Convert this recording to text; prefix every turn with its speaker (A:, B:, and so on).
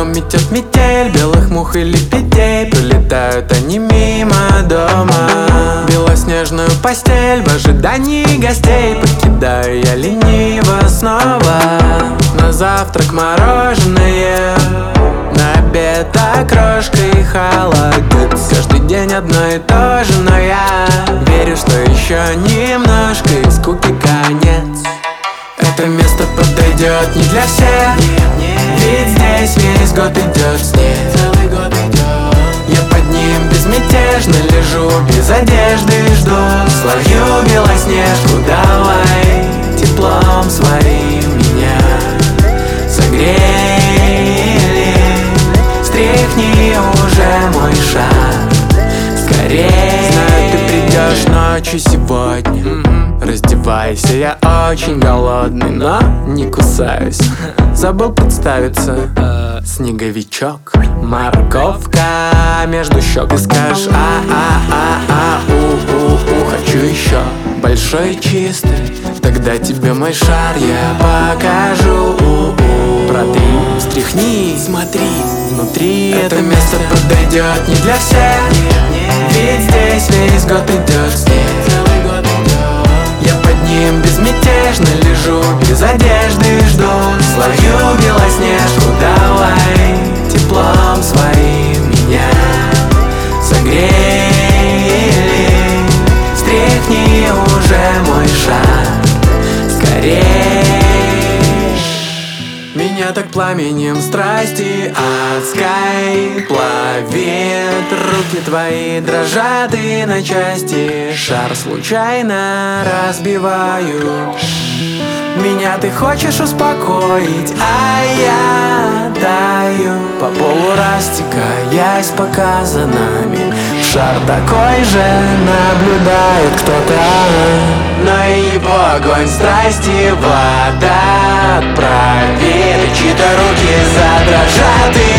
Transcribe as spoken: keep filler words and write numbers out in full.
A: окном метет метель, белых мух и лебедей. Пролетают они мимо дома. Белоснежную постель в ожидании гостей покидаю я лениво снова. На завтрак мороженое, на обед окрошка и холодец. Каждый день одно и то же, но я верю, что еще немножко и скуки конец. Это место подойдет не для всех, ведь здесь весь год идет снег. Я под ним безмятежно лежу, без одежды жду. Словью белоснежку, давай теплом своим меня согрели. Стряхни уже мой шаг скорее. Знаю, ты придешь ночью сегодня. Раздевайся, я очень голодный, но не кусаюсь. Забыл представиться. Снеговичок, морковка между щек. И скажешь а-а-а-а-у-у-у, хочу еще. Большой и чистый, тогда тебе мой шар я покажу. Протри, встряхни, смотри, внутри это место подойдет не для всех, ведь здесь весь год идет снег. Я под ним безмятежно лежу, без одежды жду. Словью белоснежку, давай теплом своим меня согрели. Стряхни уже мой шаг скорее. Меня так пламенем страсти адской плавит. Руки твои дрожат и на части шар случайно разбиваю. Меня ты хочешь успокоить, а я даю по полу растекаясь показанными. Шар такой же наблюдает кто-то, но и его огонь страсти вода отправит. Чьи-то руки задрожат и